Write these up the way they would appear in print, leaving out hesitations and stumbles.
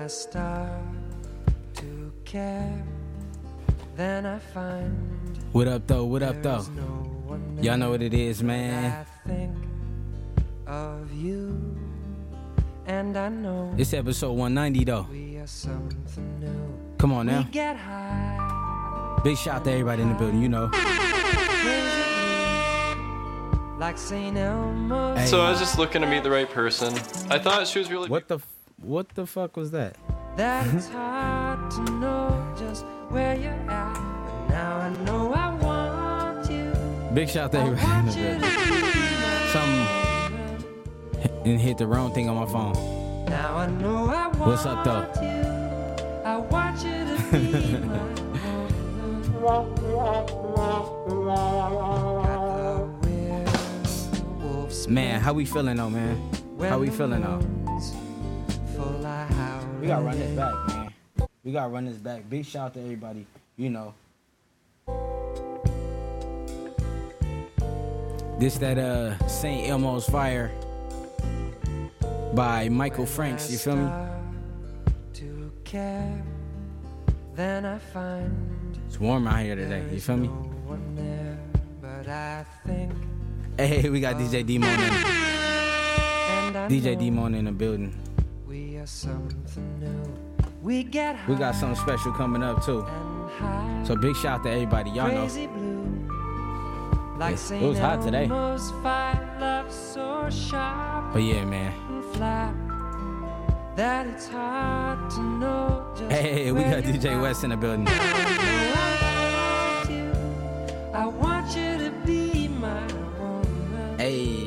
I start to care, then I find. What up, though? What up, though? No, y'all know what it is, man. I think of you, and I know It's episode 190, though. we are something new. Come on now. We get high, Big shout out to everybody in the building, you know. like St. Elmo's. Hey. So I was just looking to meet the right person. I thought she was really. What the fuck was that? That it's hard to know just where you're at, but now I know I want you. Big shout out to everybody in the building. Something hit the wrong thing on my phone. Now I know I want What's up, though? you. I want you to be my woman. Man, how we feeling though, man? How we feeling though? We gotta run this back, man. We gotta run this back. Big shout out to everybody, you know. This that St. Elmo's Fire by Michael Franks, you feel me? To care, then I find It's warm out here today, you feel me? no one there, but I think, Hey, we got DJ D-Mon in. and I DJ know D-Mon in the building. we are something new. We get high We got something special coming up too. and high, So big shout out to everybody, y'all know. crazy blue, like It was hot today. Elmo's fire, love so sharp But yeah, man. and flat that it's hard to know just Hey, we where got you DJ are. West in the building. I want you to be my woman. Hey,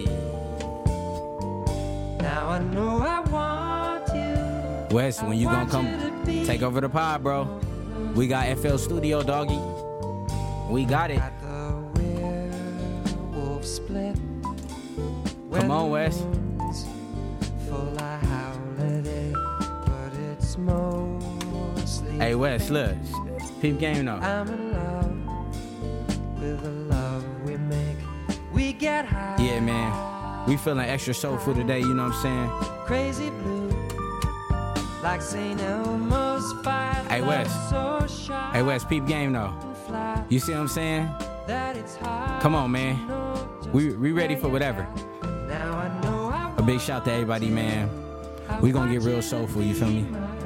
Now I know I want you. West, when you gonna Want you to come be take over the pod, bro? We got FL Studio, doggy. We got it. At the werewolf split. Come on, Wes. Full I howl at it, but it's mostly Hey, West, look. Peep game though. I'm in love with the love we make. We get high. Yeah, man. We feeling extra soulful today, you know what I'm saying? Crazy blue, like St. Elmo's fire. Hey, Wes. So sharp Hey, West, peep game though. and flat You see what I'm saying? that it's hard Come on, man. to know just We ready for where whatever. you're at. Now I know I A big shout to everybody, man. We gonna get real soulful, you feel me?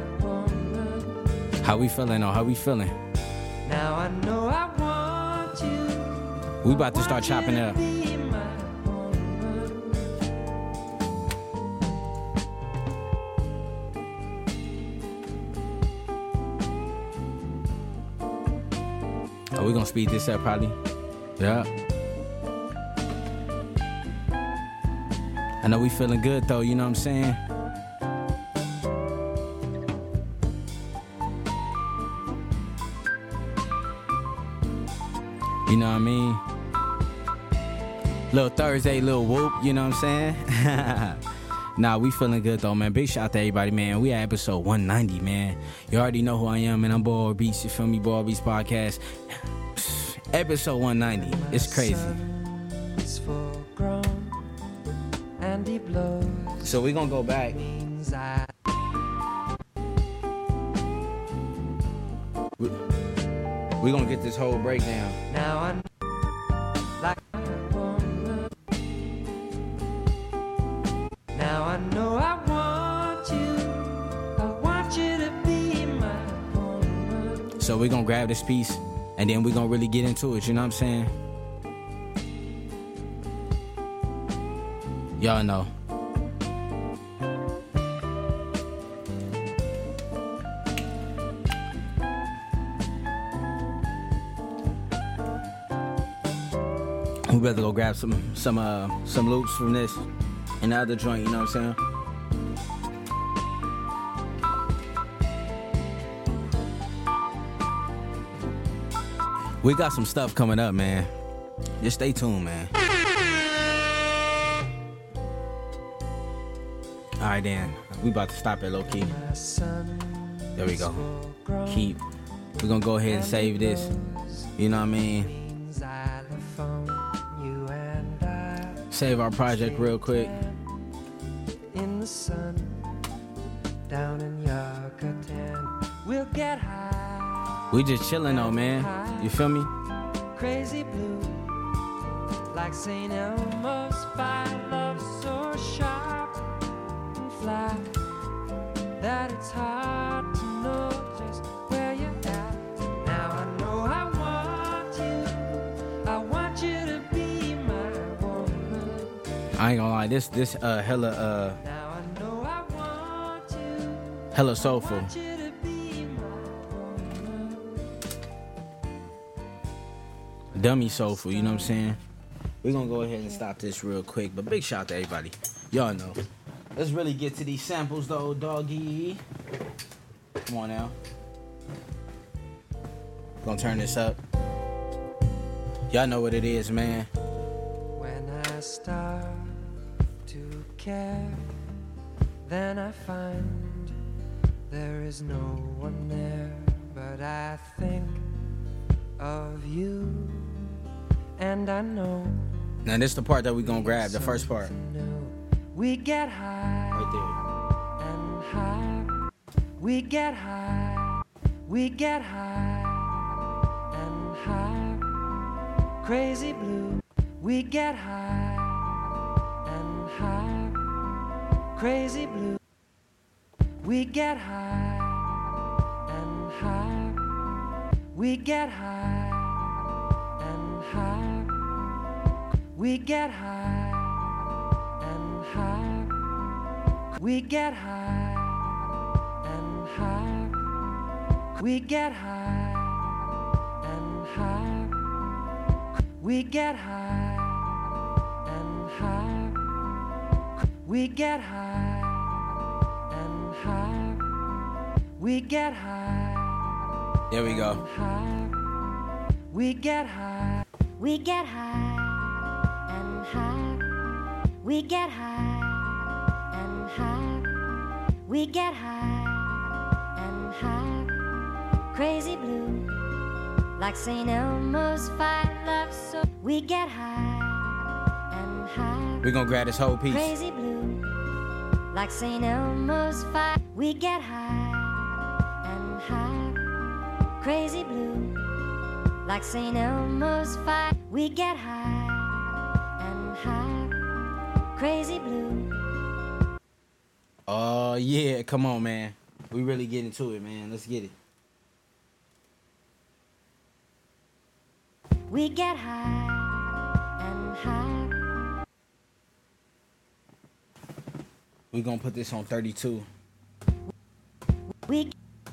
How we feeling though? How we feeling? Now I know I want you. We about to start chopping it up. Be my woman. Oh, we gonna speed this up probably. Yeah. I know we feeling good though, you know what I'm saying? You know what I mean? Little Thursday, little whoop, you know what I'm saying? Nah, we feeling good though, man. Big shout out to everybody, man. We at episode 190, man. You already know who I am, man. I'm Boy Beats, you feel me? Boy Beats Podcast. Episode 190. It's crazy. It's full grown and he blows. So we gonna go back. Means I We gonna get this whole breakdown. now I know like a woman. Now I know I want you. I want you to be my woman. So we gonna grab this piece and then we gonna really get into it, you know what I'm saying? Y'all know. We better go grab some loops from this and the other joint, you know what I'm saying? We got some stuff coming up, man. Just stay tuned, man. All right, then. We about to stop it low key. My son There we go. full grown. Keep. We're gonna go ahead and save this. You know what I mean? Means xylophone, you and I Save our project real quick. in the sun. down in Yucatan. We'll get high. We just chilling though, man. You feel me? Crazy blue, like St. Elmo's fire. Love so sharp and fly that it's hard to know just where you're at. Now I know I want you to be my woman. I ain't gonna lie, this hella Now I know I want you. hella soulful. Want you to be my woman. Dummy soulful, you know what I'm saying? We're gonna go ahead and stop this real quick, but big shout out to everybody. Y'all know. Let's really get to these samples though, doggy. Come on now. Gonna turn this up. Y'all know what it is, man. When I start to care, then I find there is no one there, but I think of you, and I know. Now this the part that we gonna grab, the first part. something new. We get high Right and high. We get high. We get high and high. Crazy blue. We get high and high. Crazy blue. We get high and high. We get high and high. We get high and high. We get high and high. We get high and high. We get high and high. We get high and high. We get high. There we go. High. We get high. We get high and high. We get high and high. We get high and high. Crazy blue, like St. Elmo's fire. Love so. We get high and high. We gonna grab this whole piece. Crazy blue, like St. Elmo's fire. We get high and high. Crazy blue, like St. Elmo's fire. We get high and high. Crazy blue. Oh yeah, come on, man. We really get into it, man. Let's get it. We get high and high. We gonna put this on 32. We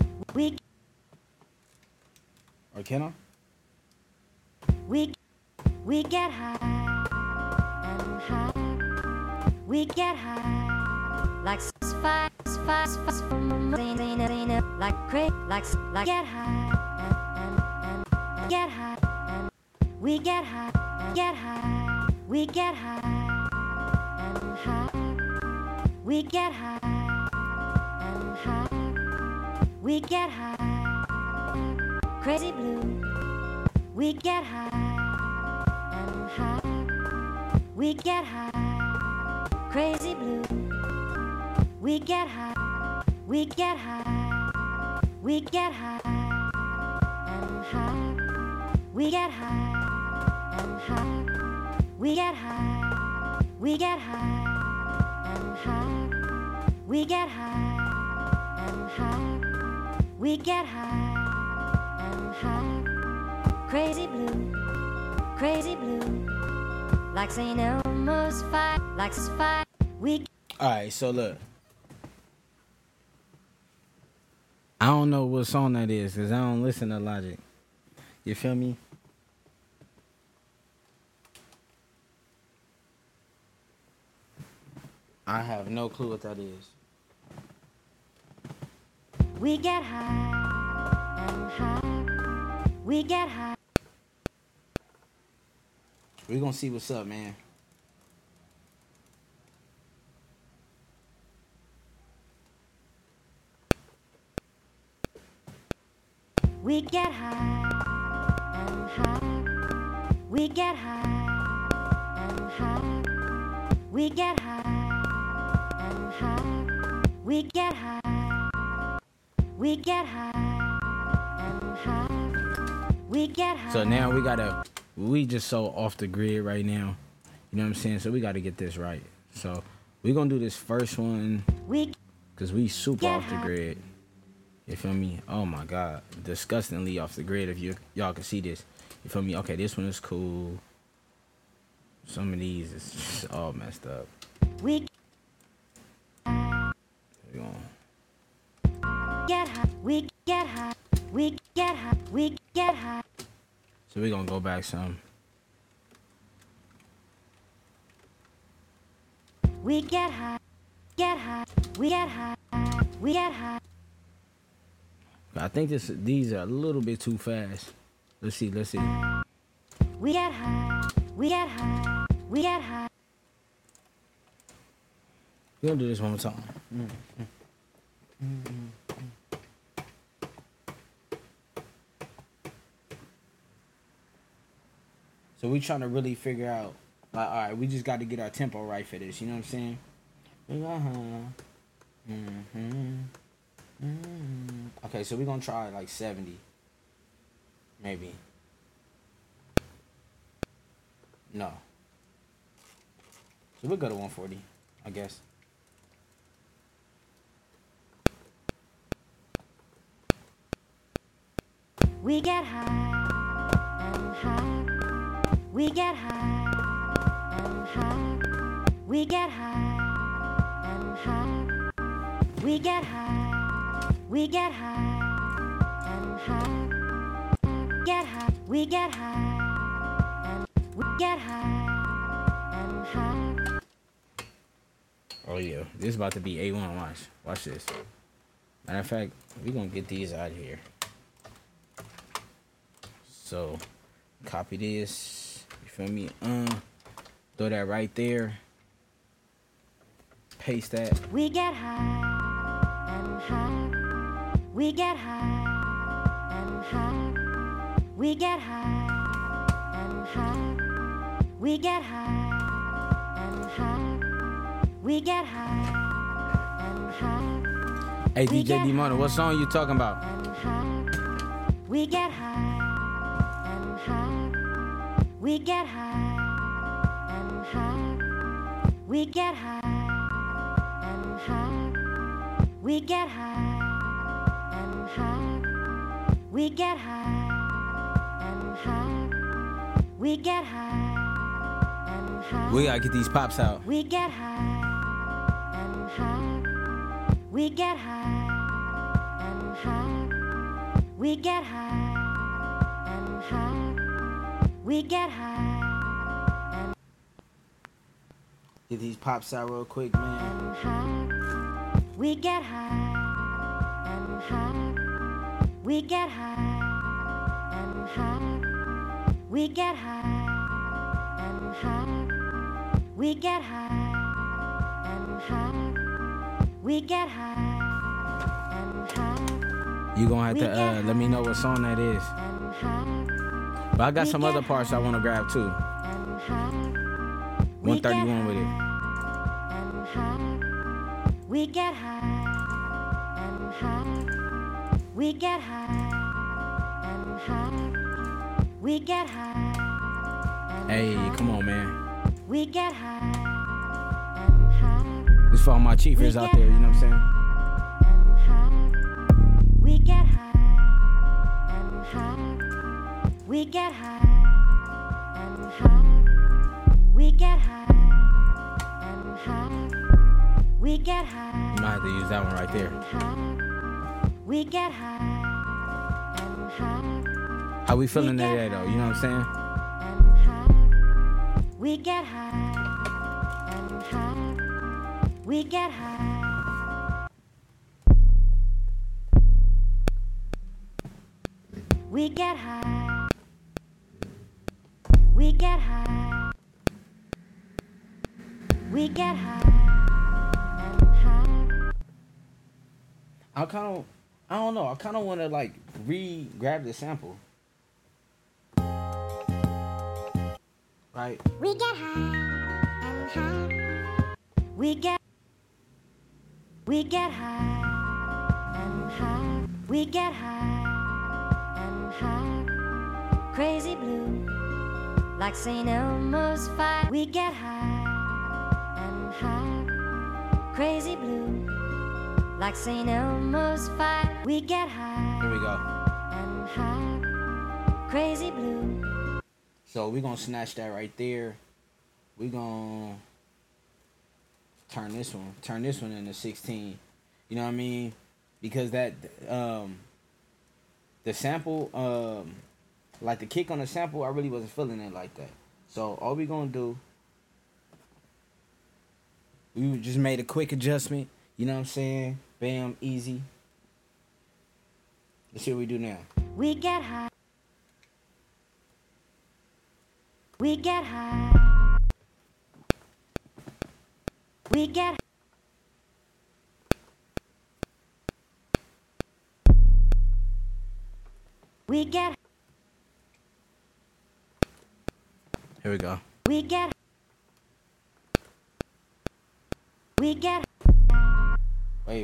Or can I? we get high and high. We get high like spice from like crack like get high and get high and we get high and get high. We get high and high. We get high and high. We get high. Crazy blue. We get high and high. We get high. Crazy blue. We get high. We get high. We get high and high. We get high and high. We get high. We get high and high. We get high and high. We get high and high. Crazy blue. Crazy blue. Like St. Elmo's fire. Like fire. We Alright, so look. I don't know what song that is, because I don't listen to Logic. You feel me? I have no clue what that is. We get high and high. We get high. We're gonna see what's up, man. We get high and high. We get high and high. We get high and high. We get high We get high and high. We get high. So now we just so off the grid right now. You know what I'm saying? So we gotta get this right. So we gonna do this first one We because we super off the grid. You feel me? Oh my God. Disgustingly off the grid if y'all can see this. You feel me? Okay, this one is cool. Some of these is just all messed up. we We gonna get high. We get high. We get high. We get high. So we're gonna go back some. We get high. Get high. We get high. We get high. I think these are a little bit too fast. Let's see. We get high. We get high. We get high. We're gonna do this one more time. So we trying to really figure out, like, all right, we just got to get our tempo right for this. You know what I'm saying? Okay, so we're gonna try like 70, maybe. No. So we'll go to 140, I guess. We get high and high. We get high and high. We get high and high. We get high. We get high and high. Get high. We get high and we get high and high. Oh yeah, this is about to be A1. Watch this. Matter of fact, we gonna get these out of here. So, copy this. You feel me? Throw that right there. Paste that. We get high and high. We get high and high. We get high and high. We get high and high. We get high and high. Hey, We DJ get D-Money, what song you talking about? and high. We get high and high. We get high and high. We get high and high. We get high and high. We get high and high. We get high and high. We gotta get these pops out. We get high and high. We get high and high. We get high and high. We get high Get these pops out real quick, man. and high. We get high and high. We get high and high. We get high and high. We get high and high. We get high and high You gonna have We to get let me know what song that is. and high But I got We some get other parts I wanna grab too. and high. We get 131 with it. and high. We get high and high. We get high and high. We get high and Hey, high. come on, man. We get high and high This for all my chiefers out there, you know what I'm saying? and high. We get high and high. We get high and high. We get high and high. We get high You might have to use that one right there. and high. We get high and high How we feeling We get today though, you know what I'm saying? and high. We get high and high. We get high. We get high. We get high. We get high and high. I don't know. I kind of want to like grab the sample. Right? We get high and high. We get high and high. We get high and high. Crazy blue, like St. Elmo's fire. We get high and high. Crazy blue, like St. Elmo's fire. We get high Here we go. and high. Crazy blue. So we're gonna snatch that right there. We're gonna turn this one into 16. You know what I mean? Because that the sample, like the kick on the sample, I really wasn't feeling it like that. So all we gonna do, we just made a quick adjustment. You know what I'm saying? Bam, easy. Let's see what we do now. We get high. We get high. We get. We get. Here we go. We get. We get. Wait.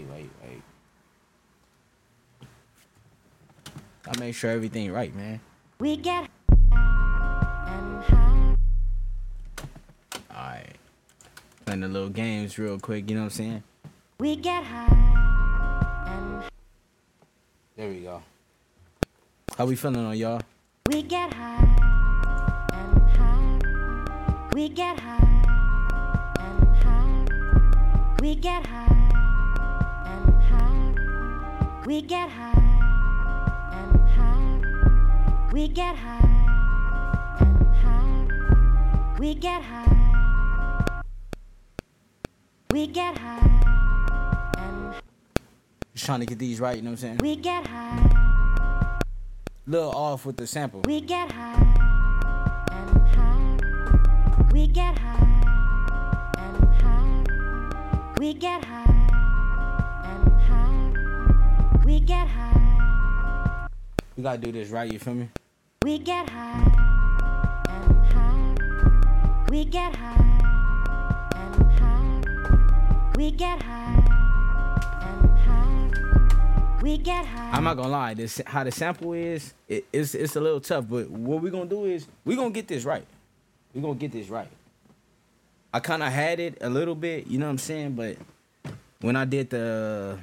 I make sure everything right, man. We get. And high. Alright. Playing the little games real quick, you know what I'm saying? We get high. And There we go. How we feeling on y'all? we get high. And high. We get high. And high. We get high. And high. We get high. And high. We get high. And high. We get high. We get high. And Just trying to get these right, you know what I'm saying? we get high. Little off with the sample. We get high and high. We get high and high. We get high and high. We get high. We gotta do this right, you feel me? We get high and high. We get high and high. We get high and high. We get high. I'm not gonna lie, this how the sample is, it's a little tough, but what we gonna do is we gonna get this right. We gonna get this right. I kinda had it a little bit, you know what I'm saying? But when I did the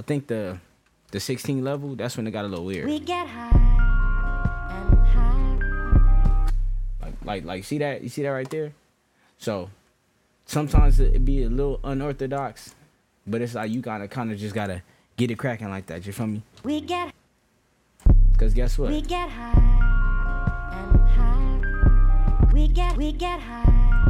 16 level, that's when it got a little weird. We get high and high. Like see that? You see that right there? So sometimes it be a little unorthodox, but it's like you gotta kinda just gotta get it cracking like that, you feel me? We get. Cause guess what? We get high and high. We get high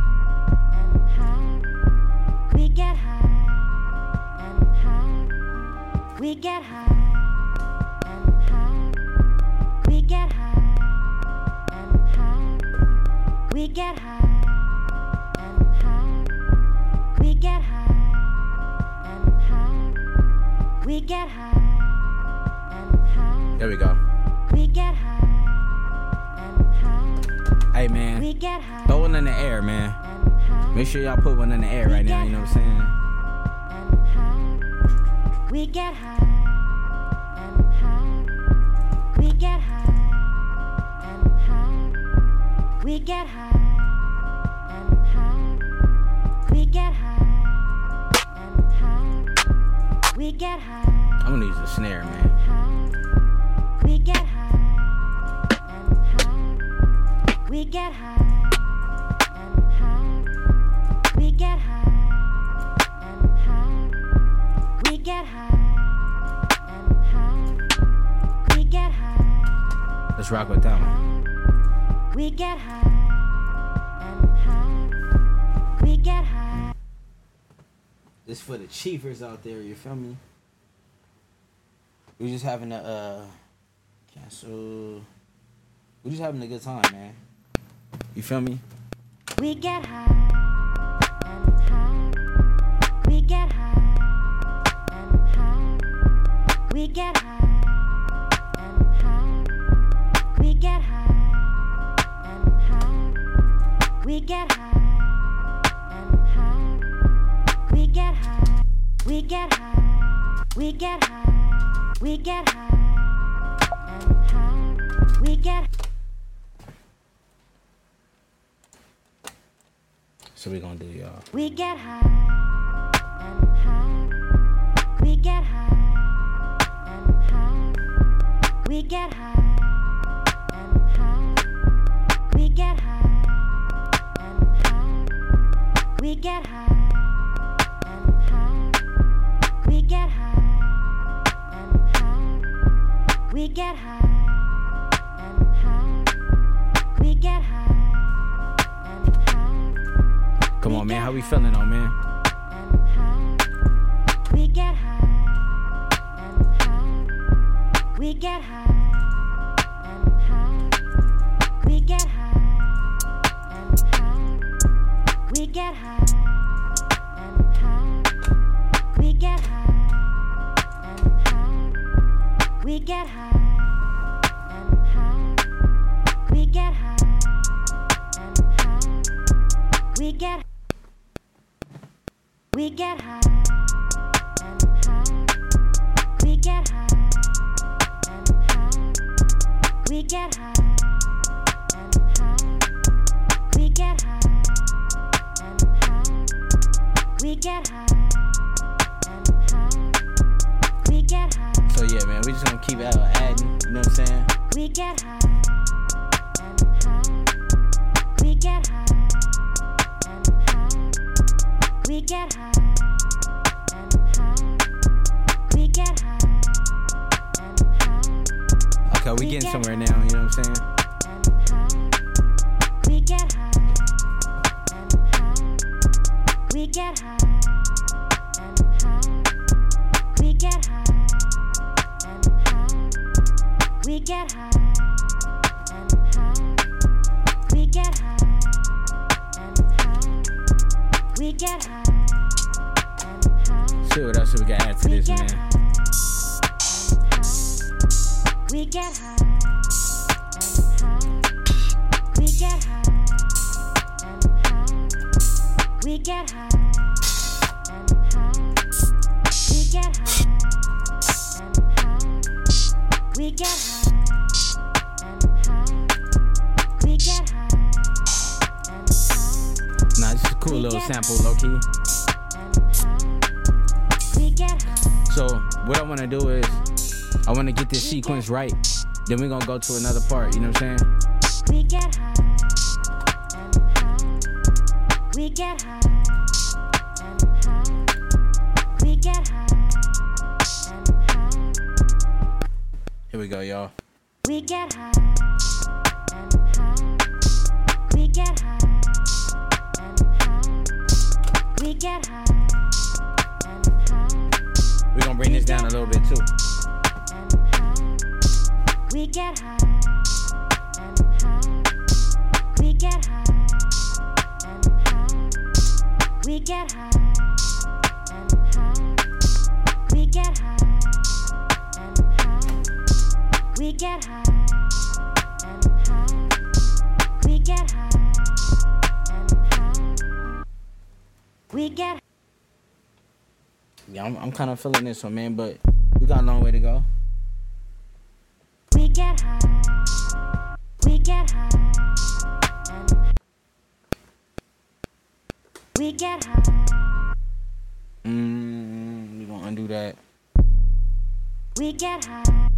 and high. We get high and high. We get high and high. We get high and high. We get high and high. We get high and high. We get high and high. There we go. We get high and high. Hey man, We get high throw one in the air, man. and high Make sure y'all put one in the air right now, you know what I'm saying? and high. We get high and high. We get high and high. We get high and high. We get high and high. We get high I'm gonna use a snare, man. high. We get high and high. We get high and high. We get high and high. We get high and high. We get high. Let's rock with that one. We get high and high. We get high. This for the chiefers out there, you feel me? We just having a cancel. We just having a good time, man. You feel me? We get high and high. We get high and high. We get high and high. We get high and high. We get high and high. We get high. We get high. We get high. We get high and high. We get. So we gonna do y'all. We get high and high. We get high and high. We get high and high. We get high and high. We get high and high. We get high and high. We get high and high. We get high. Come on, man. How we feeling, though, man? We get high and high. We get high and high. We get high and high. We get high and high. We get high and high. We get high and high. We get high and high. We get. We get high and high. We get high and high. We get high and high. We get high and high. We get high and high. We get high. So yeah, man, we just gonna keep adding. You know what I'm saying? We get high and high. We get high and high. We get high. Okay, we getting somewhere now, you know what I'm saying? We get high and high. We get high and high. We get high and high. We get high and high. We get high and high. We get high and high. See what else we can add to this, man. We get high and high. We get high and high. We get high and high. We get high and high. We get high and high. We get high and high. Nah, this is a cool little sample, low key. We get high. So what I wanna do is I wanna get this sequence right. Then we're gonna go to another part, you know what I'm saying? We get high and high. We get high and high. We get high and high. Here we go, y'all. We get high and high. We get high and high. We get high and high. We're gonna bring this down a little bit too. We get high and high. We get high and high. We get high and high. We get high and high. We get high and high. We get high and high. We get. Yeah, I'm kind of feeling this one, man, but we got a long way to go. We get high. We get high. We get high. We gonna undo that. We get high.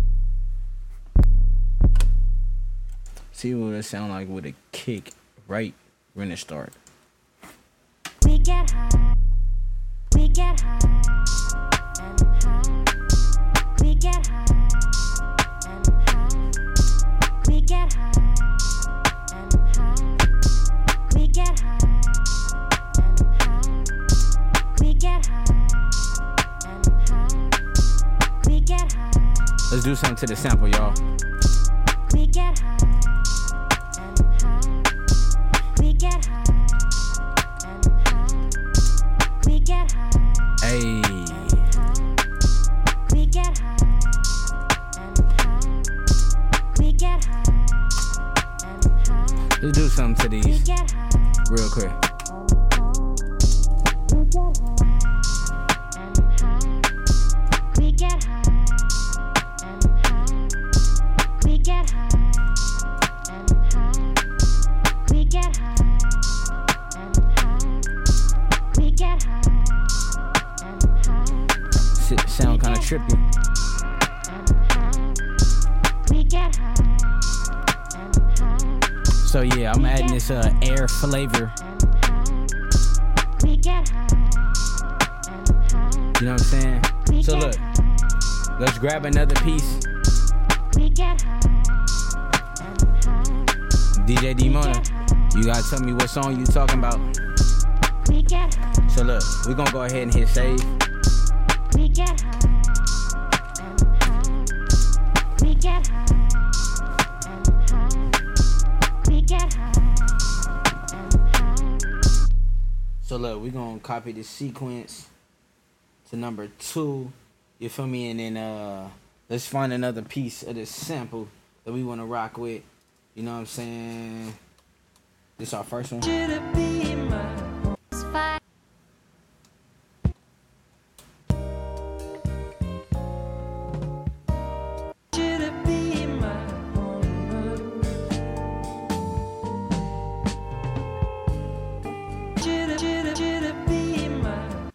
See what it sound like with a kick right when it start. We get high. We get high and high. We get high and high. We get high and high. We get high and high. We get high and high. We get high. Let's do something to the sample, y'all. We get high and high. We get high and high. We get high. Hey. We get high and high. We get high and high. Let's do something to We these get high. real quick. We get high and high. We trippy. We get high and high. So yeah, I'm adding this air flavor. We get high and high. You know what I'm saying? We So get look, high. let's grab another piece. We get high and high. DJ D Mona, you gotta tell me what song you talking about. We get high. So look, we're gonna go ahead and hit save. We get high and high. We get high and high. We get high and high. So look, we're gonna copy the sequence to number 2. You feel me? And then let's find another piece of this sample that we wanna rock with. You know what I'm saying? This our first one. You to be my It's fine. you to be my woman. You to be my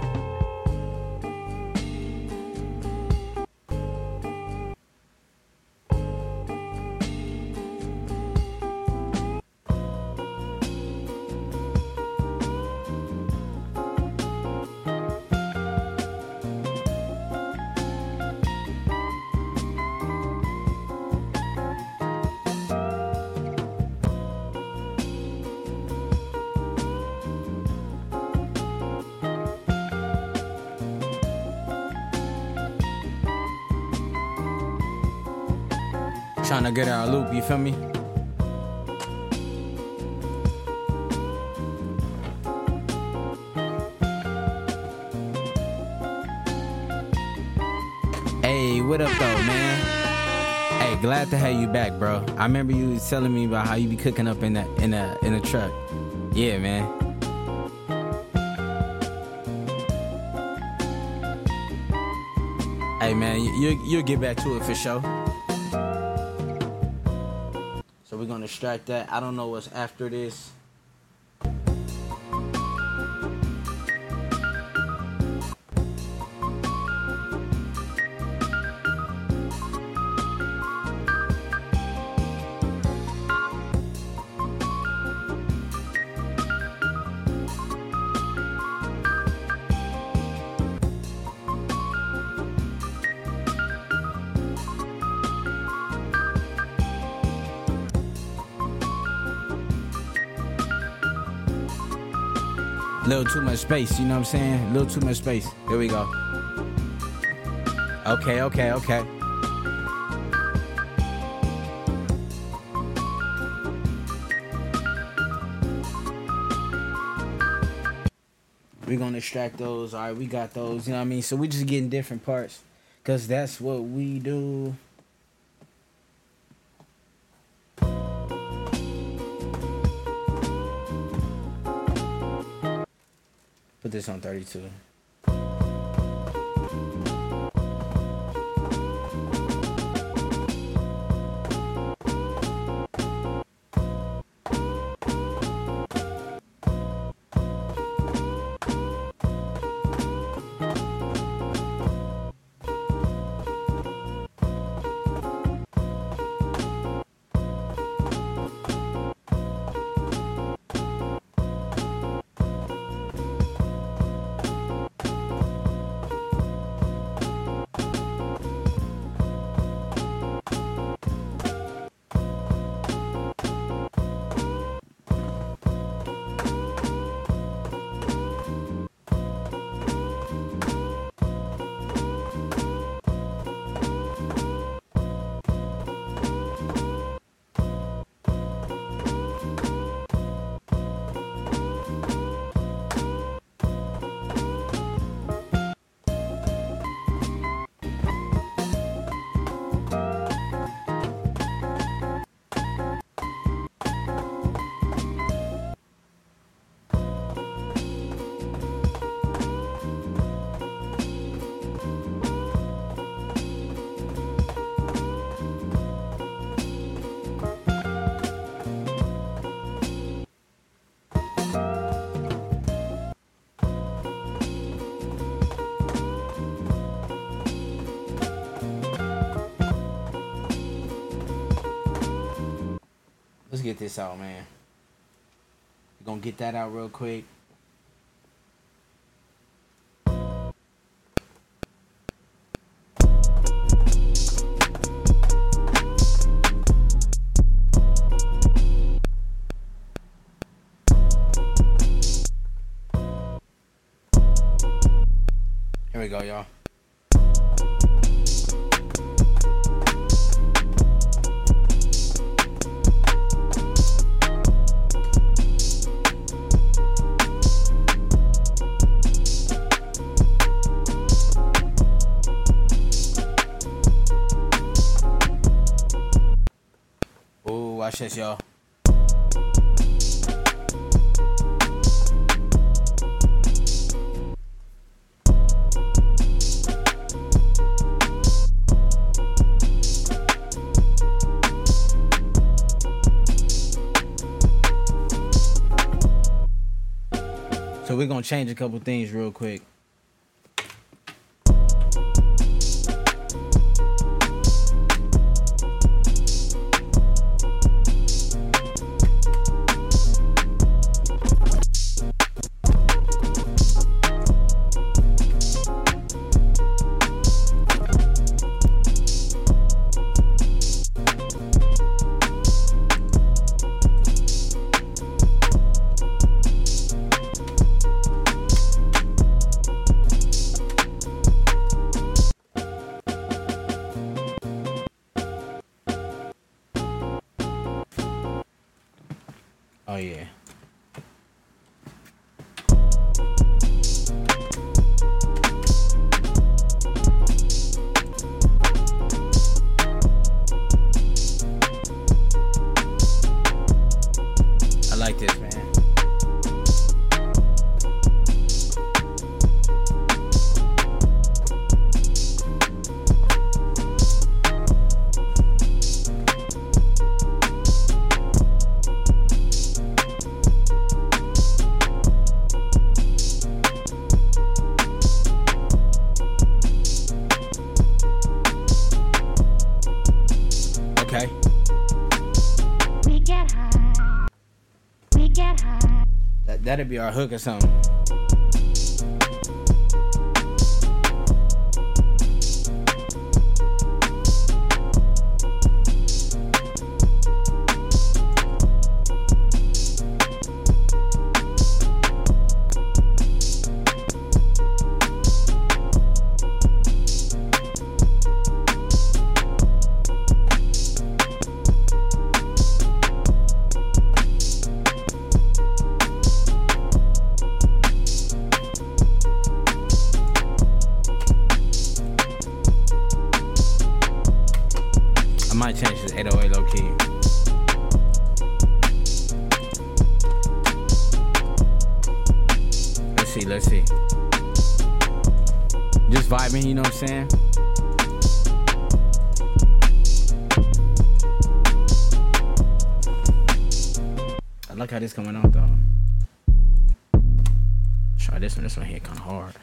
Trying to get our loop, you feel me? Hey, what up though, man? Hey, glad to have you back, bro. I remember you was telling me about how you be cooking up in the truck. Yeah, man. Hey, man, you'll get back to it for sure. So we're gonna extract that. I don't know what's after this. Little too much space, you know what I'm saying? Little too much space. There we go. Okay. We're gonna extract those. All right, we got those, you know what I mean? So we just getting different parts, because that's what we do. Put this on 32. let's get this out, man. We're gonna get that out real quick. Here we go, y'all. Ooh, watch this, y'all. So we're gonna change a couple things real quick. Oh yeah. I like this, man. Okay. We get high. We get high. That'd be our hook or something. I might change this 808 low key. Let's see. Just vibing, you know what I'm saying? I like how this coming out though. Let's try this one. This one here kind of hard.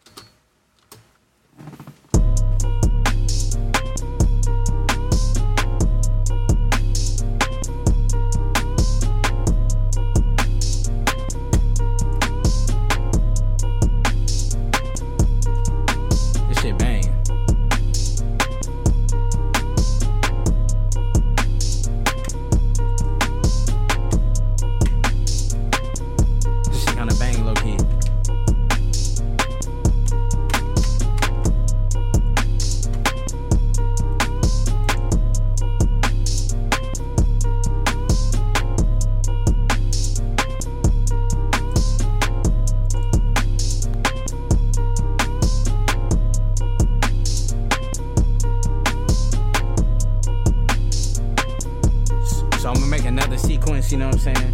So I'm gonna make another sequence, you know what I'm saying?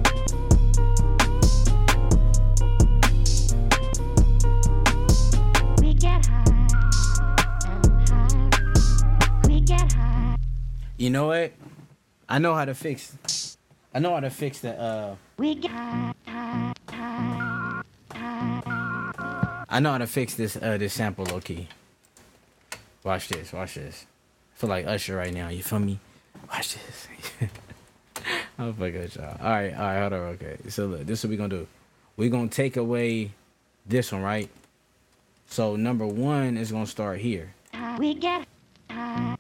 We get high and high. We get high. You know what? I know how to fix the We get high, high, high, high. I know how to fix this this sample low key. Watch this. I feel like Usher right now, you feel me? Watch this. I'm fucking with y'all. All right, hold on. Okay, so look, this is what we gonna do. We gonna take away this one, right? So number one is gonna start here. We get high.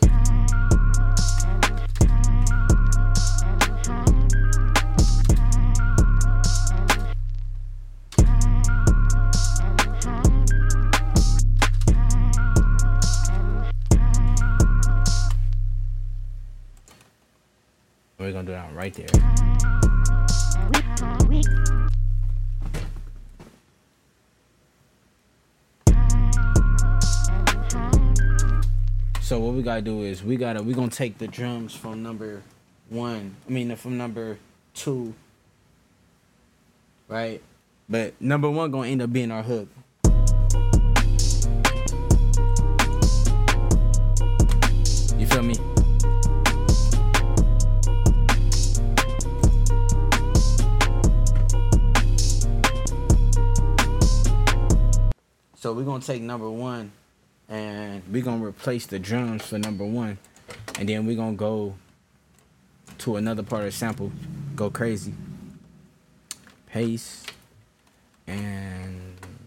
We're gonna do that one right there. We So what we gotta do is we gonna take the drums from number one. From number two, right? But number one gonna end up being our hook. You feel me? So we're gonna take number one and we're gonna replace the drums for number one. And then we're gonna go to another part of the sample, go crazy. Paste and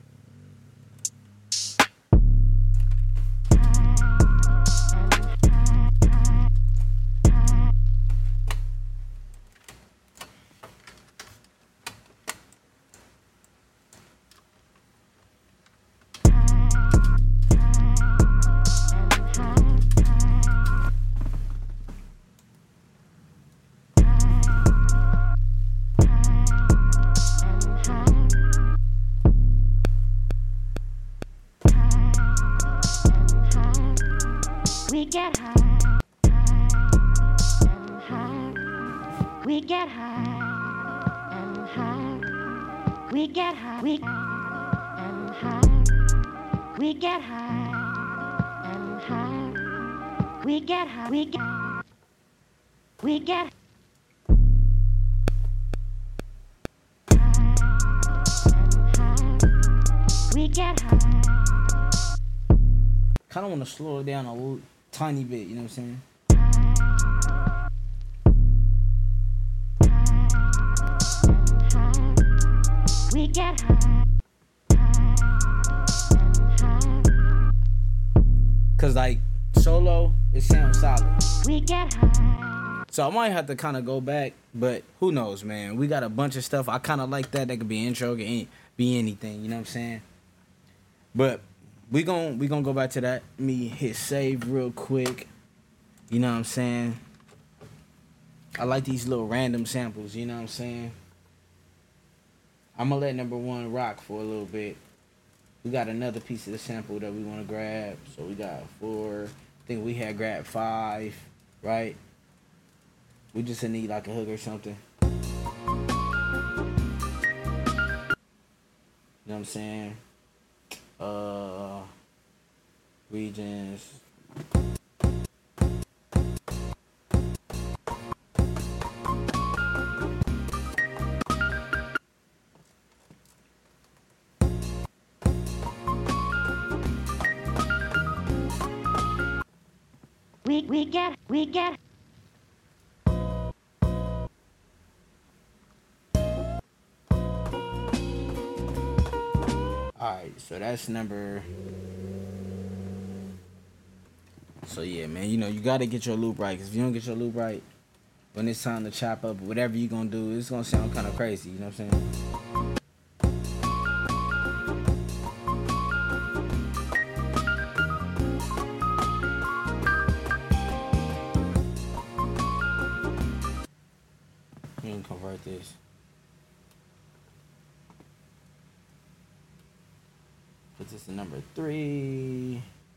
we get high and high. We get high and high. We get high. We and high. We get high and high. We get high. We get. We get. We get high. kind of want to slow it down a little, tiny bit, you know what I'm saying? We get high. Cause like solo, it sounds solid. We get high. So I might have to kind of go back, but who knows, man? We got a bunch of stuff. I kind of like that. That could be intro, could be anything. You know what I'm saying? But we gon' go back to that. Let me hit save real quick. You know what I'm saying? I like these little random samples. You know what I'm saying? I'm gonna let number one rock for a little bit. We got another piece of the sample that we want to grab. So we got 4. I think we had grabbed 5, right? We just need like a hook or something. You know what I'm saying? Regions. We get. Alright, so that's number. So yeah, man, you know, you gotta get your loop right. Cause if you don't get your loop right, when it's time to chop up whatever you gonna do, it's gonna sound kind of crazy. You know what I'm saying? You can convert this. Put this in number 3.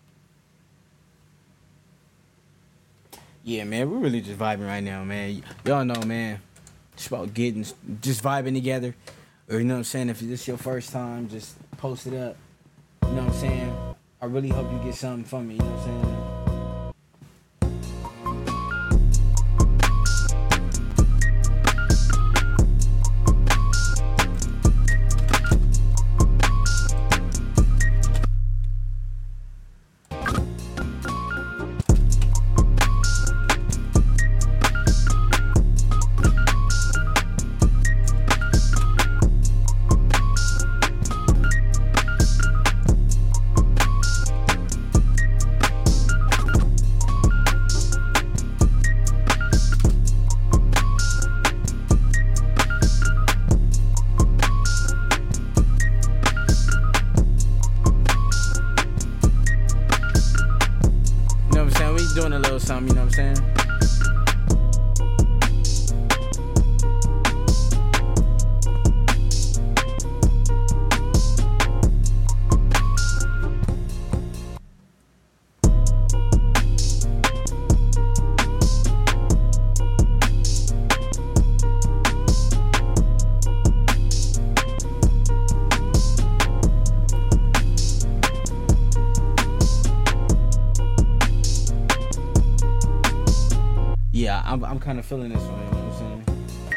Yeah, man, we're really just vibing right now, man. Y'all know, man. It's about just vibing together. Or, you know what I'm saying? If this is your first time, just post it up. You know what I'm saying? I really hope you get something from me. You know what I'm saying? I'm kind of feeling this one. You know what I'm saying?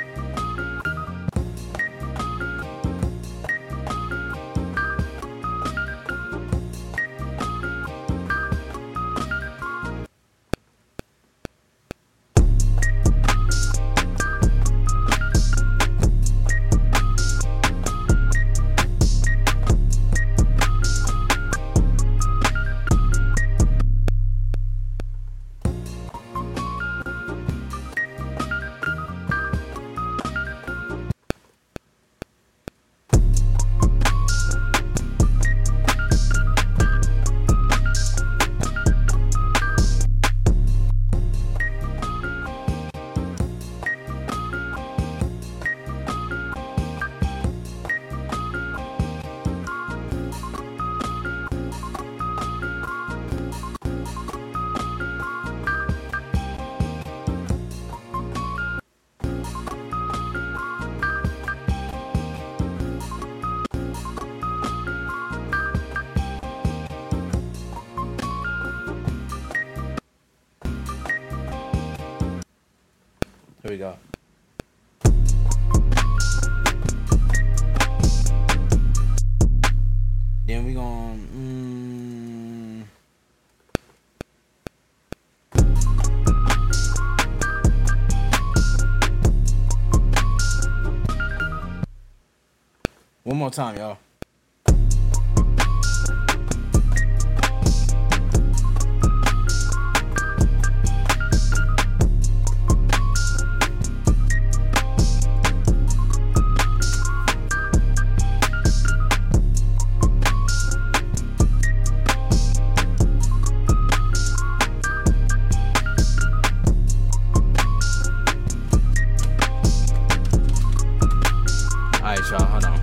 Here we go. Then we gon' one more time, y'all. Alright, y'all, hold on.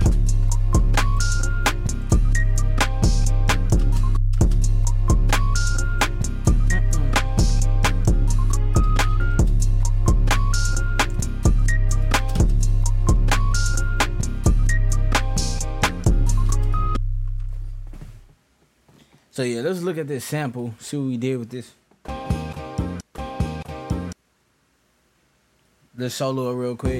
So yeah, let's look at this sample, see what we did with this. Let's solo it real quick.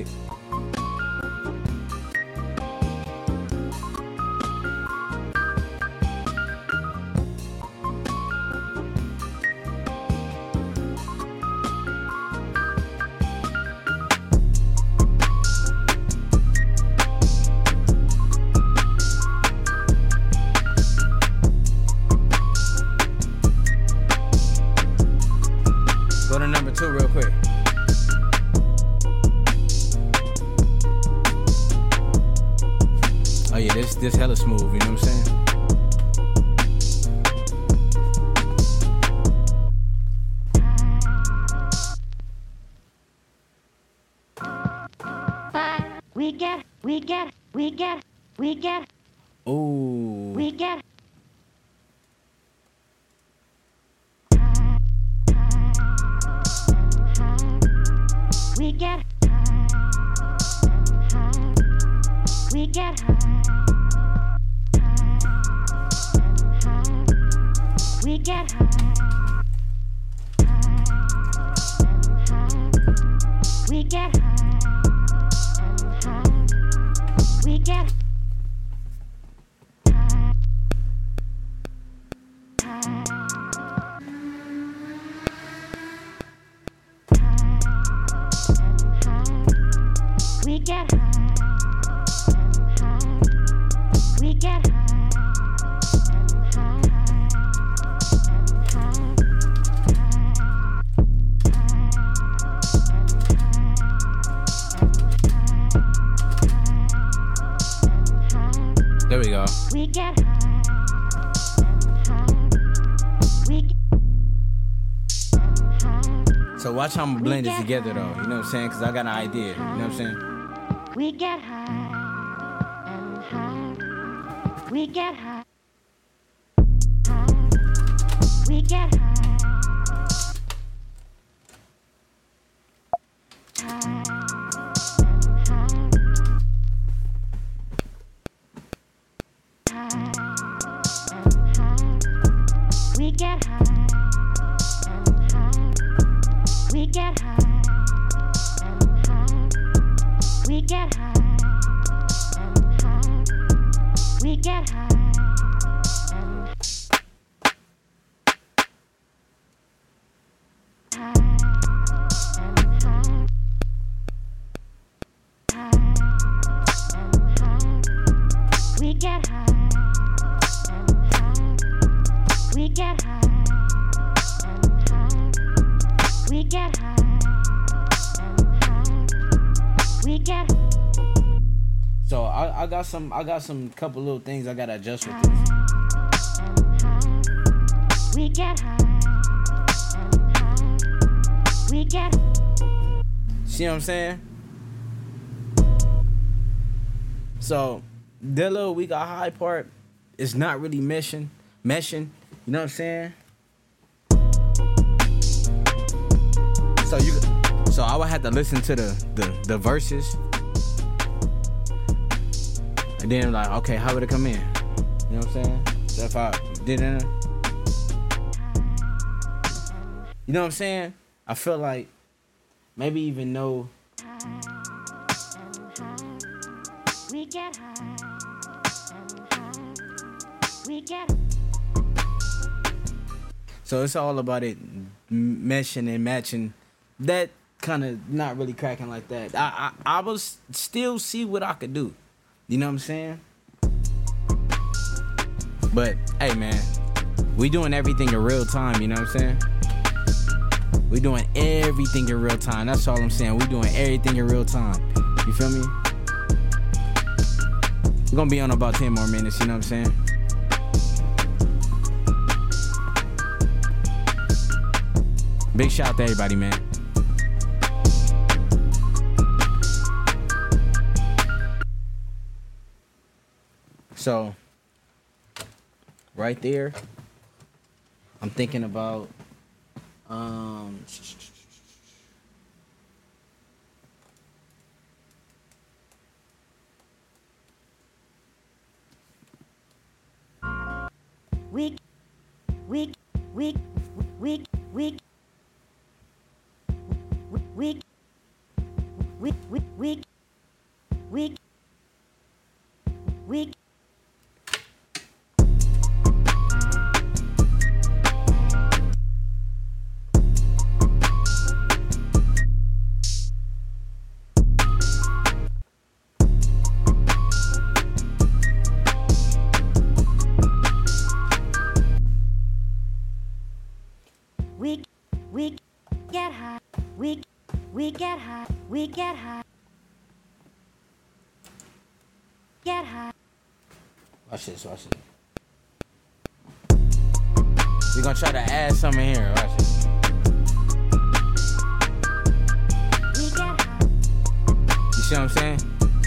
Go to number 2 real quick. Oh yeah, this hella smooth, you know what I'm saying? We get. Ooh. We get. We get. We get. We get. We get. We get. We get we get There we go. we get we So watch how I'm gonna blend this together though, you know what I'm saying? Cause I got an idea, you know what I'm saying? we get high and high. We get high. We get high. We get high. We get high. We get high and high and high. We get high and high. We get high and high. We get high and high. We get. So I got some couple little things I gotta adjust with this. And high. We get high and high. We get. See what I'm saying? So that little we got high part is not really meshing. You know what I'm saying? So I would have to listen to the verses. And then like, okay, how would it come in? You know what I'm saying? So if I didn't, you know what I'm saying? I feel like maybe even know. We get high and high. We get. So it's all about it meshing and matching. That kind of not really cracking like that. I will still see what I could do. You know what I'm saying? But hey, man, we doing everything in real time. You know what I'm saying? We doing everything in real time. That's all I'm saying. We doing everything in real time. You feel me? We're gonna be on about 10 more minutes. You know what I'm saying? Big shout out to everybody, man. So, right there, I'm thinking about We get high. We get high. We get high. Get high. watch this. We're gonna try to add something here. Watch this. We get high. You see what I'm saying?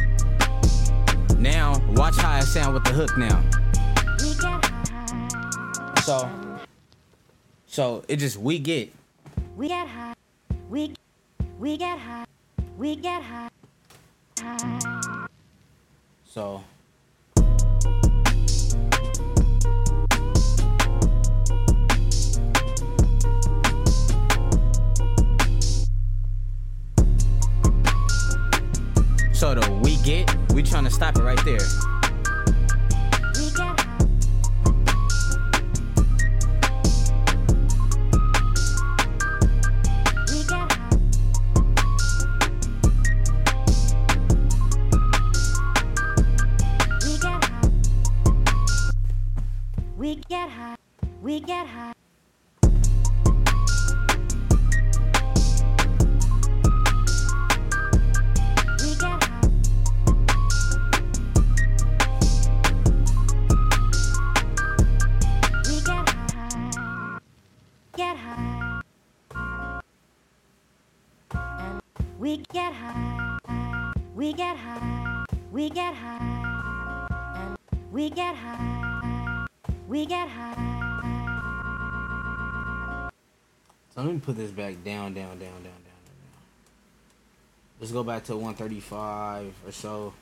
Now, watch how I sound with the hook now. We get high. So it just we get. We get high. We get high. We get high. High. So the we trying to stop it right there. We get high. We get high. We get high. We get high. We get high. We get high. Get high. And we get high. We get high. We get high. And we get high. We get high. So let me put this back down. Let's go back to 135 or so.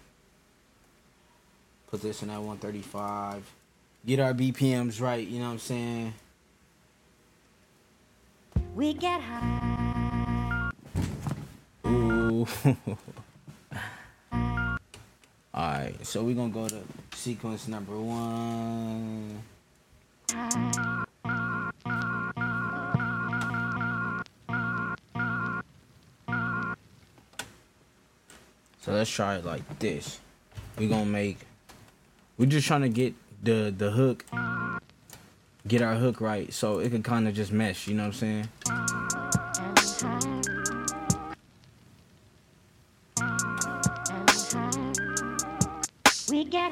Put this in at 135. Get our BPMs right, you know what I'm saying? We get high. Ooh. Alright, so we're gonna go to sequence number 1. So let's try it like this. We're just trying to get the hook, get our hook right so it can kind of just mesh, you know what I'm saying? We get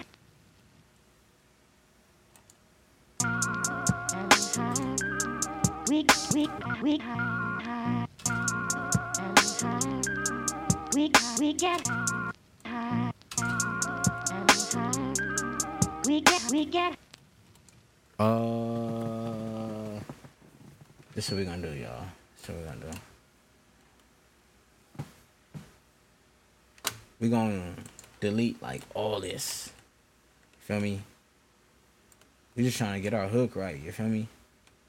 we get this is what we're gonna do, y'all. This is what we're gonna do. We're gonna delete like all this. You feel me? We're just trying to get our hook right, you feel me?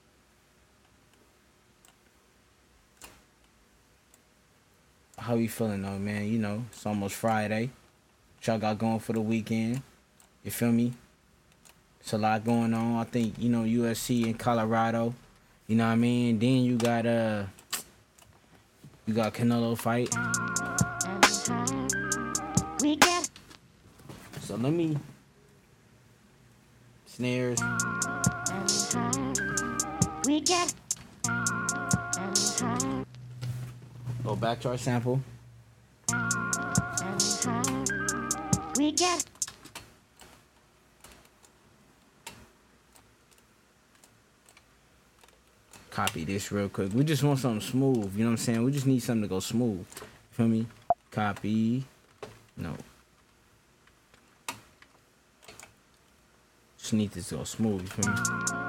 How you feeling though, man? You know, it's almost Friday. What y'all got going for the weekend? You feel me? It's a lot going on. I think, you know, USC in Colorado. You know what I mean? Then you got Canelo fight. we get So let me snares. we get Go back to our sample. we get Copy this real quick. We just want something smooth. You know what I'm saying? We just need something to go smooth. You feel me? Copy. No. Just need this to go smooth. You feel me?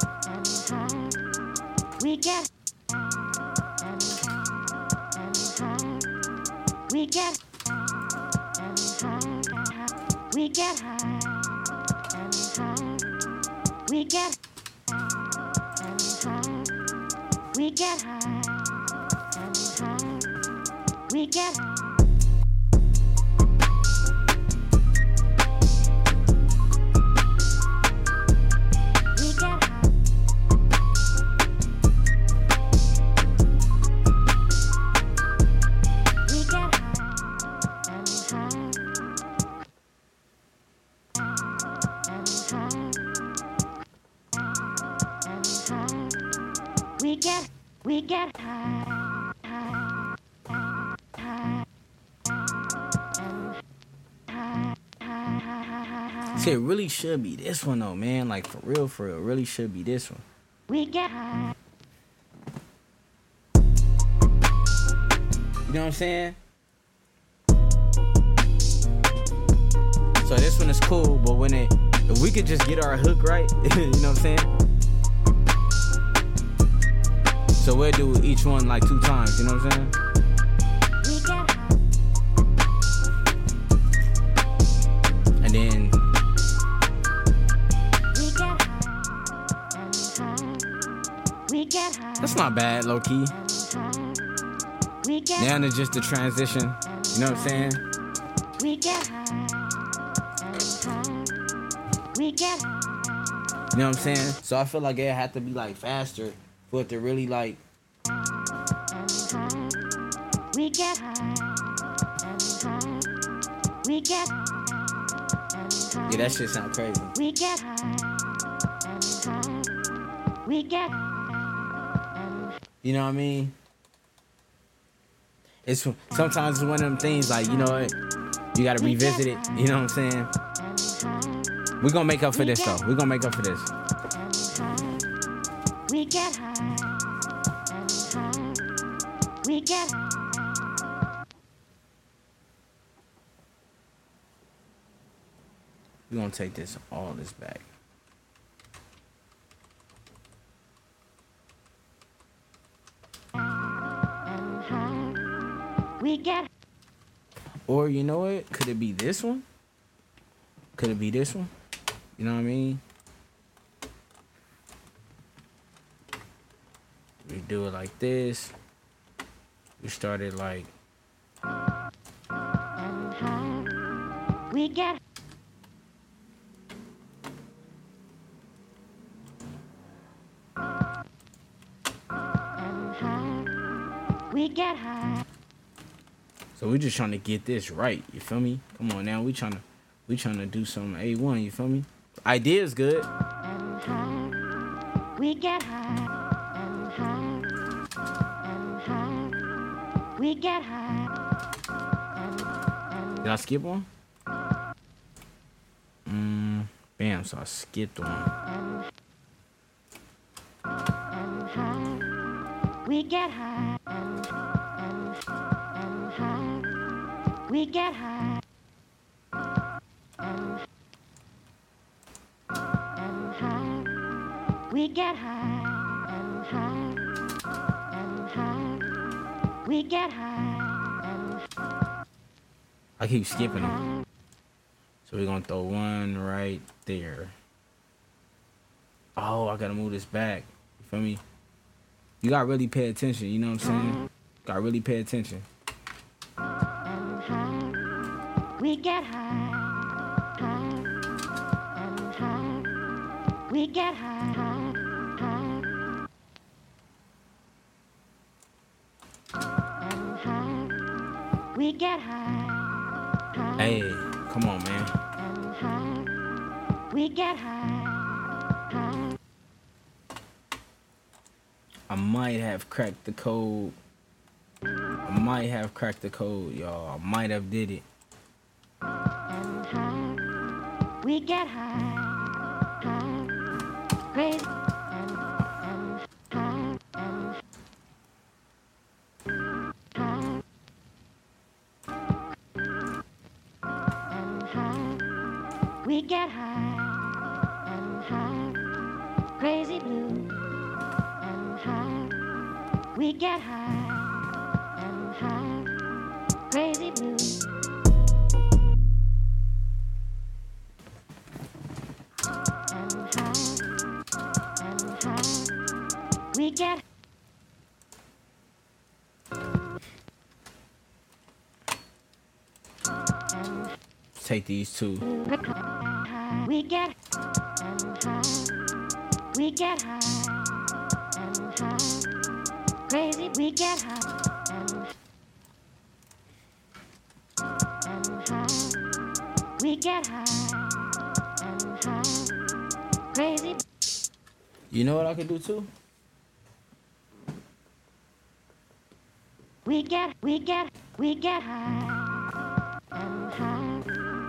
we get we get we get we get we get we get we get See, it really should be this one though, man. Like for real, really should be this one. we get You know what I'm saying? So this one is cool, but if we could just get our hook right, you know what I'm saying? So we'll do each one like 2 times, you know what I'm saying? we get And then we get that's not bad, low key. we get Now it's just the transition, you know what I'm saying? we get we get You know what I'm saying? So I feel like it had to be like faster for it to really like. we get we get Yeah, that shit sound crazy. we get we get You know what I mean? It's sometimes it's one of them things like, you know what? You gotta revisit it. You know what I'm saying? We're gonna make up for this though. We're gonna make up for this. we get we get We're gonna take all this back. we get Or you know what? Could it be this one? Could it be this one? You know what I mean? We do it like this. We started like we get We get high. So we just trying to get this right. You feel me? Come on now. We trying to do some A1. You feel me? Idea is good. And high. We get high. And high. And high. We get high. Did I skip one? Bam. So I skipped one. And high. We get high. And high. We get high. And high. We get high. And high. And high. We get high. I keep skipping them. So we're gonna throw one right there. Oh, I gotta move this back. You feel me? You gotta really pay attention, you know what I'm saying? Gotta really pay attention. And high. We get high. High. And high. We get high. High. And high. We get high. Hey, come on, man. And high. We get high. I might have cracked the code. Y'all. I might have did it. And high. We get high. Crazy. And high. And high. And high. We get high. And high. Crazy blue. And high. We get high. And high. Crazy blue. And high. We get Take these two. high. We get and high. We get high. And high. Crazy. We get high. And high. We get high. And high. Crazy. You know what I could do too? We get high. And high.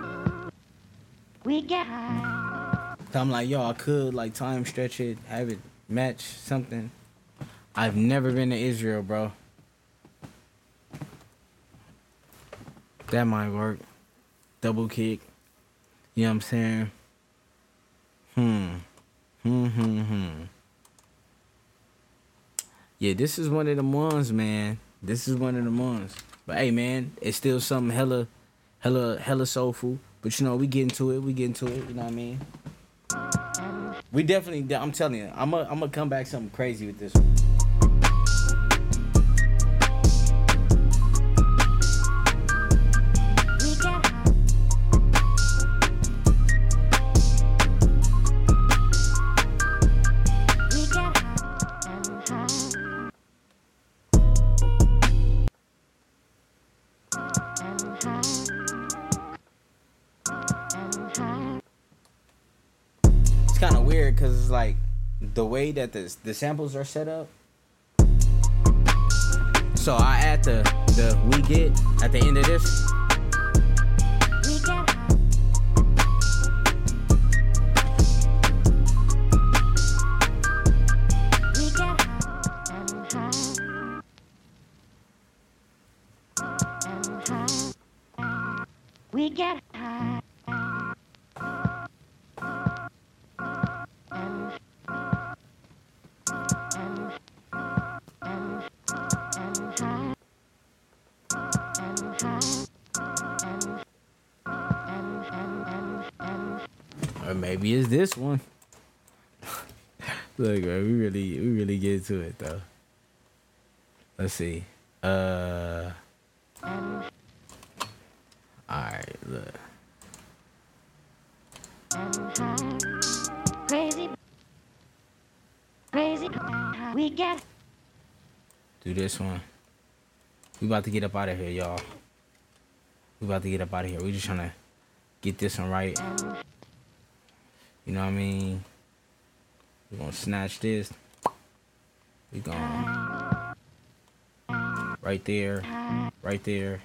We get high. I'm like, yo, I could like time stretch it, have it match something. I've never been to Israel, bro. That might work. Double kick. You know what I'm saying? Yeah, this is one of the ones, man. This is one of the ones. But hey, man, it's still something hella soulful. But you know, we get into it. You know what I mean? We definitely. I'm telling you, I'm gonna come back something crazy with this one. We get high. We get high. And high. And high. And high. It's kind of weird because it's like the way that the samples are set up. So I add the we get at the end of this. We get high. We get high. And high. And high. We get high. Or maybe it's this one. Look, man, we really get into it though. Let's see. Alright, look. Crazy. We get Do this one. We about to get up out of here, y'all. We about to get up out of here. We just trying to get this one right. You know what I mean? We're gonna snatch this. We gonna right there, right there.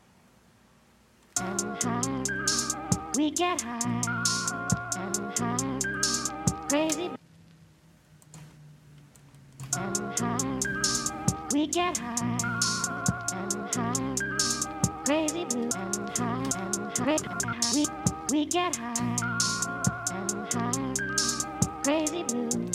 We get high and high, crazy and high. We get high and high, crazy blue and high and high. We get high and high, crazy blue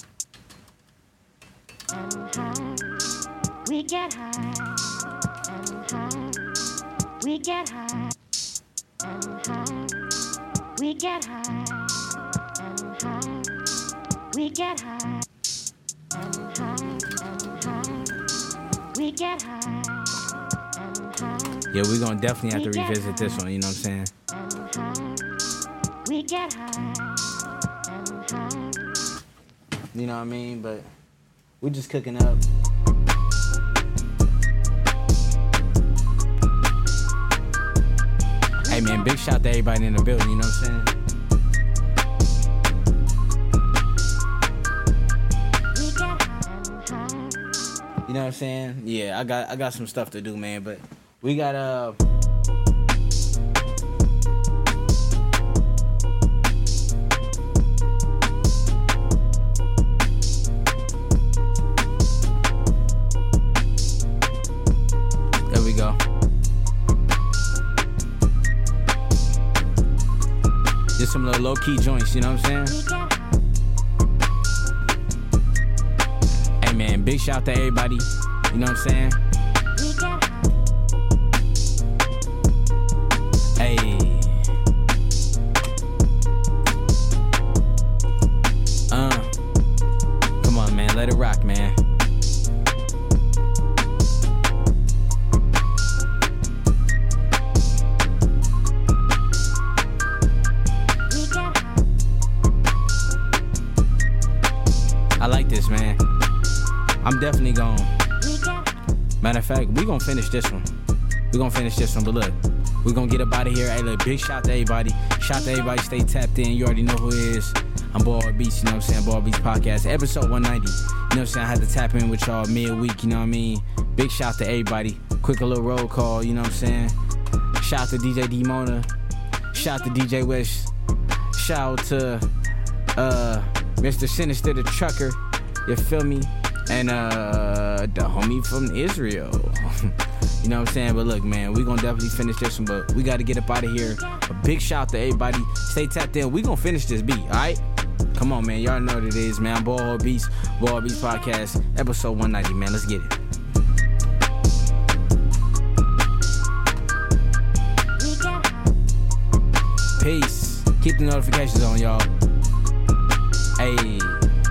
and high. We get high and high. We get high and high. We get high and high. We get high and high and high. We get high and high. Yeah, we're gonna definitely have to revisit this one, you know what I'm saying? And high. We get high and high. You know what I mean? But we just cooking up. Hey man, big shout to everybody in the building, you know what I'm saying? We get high and high. You know what I'm saying? Yeah, I got some stuff to do, man, but we got there we go. Just some little low-key joints, you know what I'm saying? We get high. Hey man, big shout to everybody, you know what I'm saying? We get high. Hey. Come on, man. Let it rock, man. We get high. I like this, man. I'm definitely going. We get high. Matter of fact, we gonna finish this one. We gonna finish this one, but look, we gonna get up out of here. Hey, look, big shout to everybody. Shout to everybody. Stay tapped in. You already know who it is. I'm Ball Beats, you know what I'm saying? Ball Beats Podcast, episode 190. You know what I'm saying? I had to tap in with y'all midweek, you know what I mean? Big shout to everybody. Quick a little roll call, you know what I'm saying? Shout to DJ D Mona. Shout to DJ Wish. Shout to Mr. Sinister the Trucker. You feel me? And the homie from Israel. You know what I'm saying? But look, man, we gonna definitely finish this one, but we gotta get up out of here. A big shout to everybody. Stay tapped in. We gonna finish this beat, alright? Come on, man. Y'all know what it is, man. Ball Beats Podcast, episode 190, man. Let's get it. We get high. Peace. Keep the notifications on, y'all. Hey.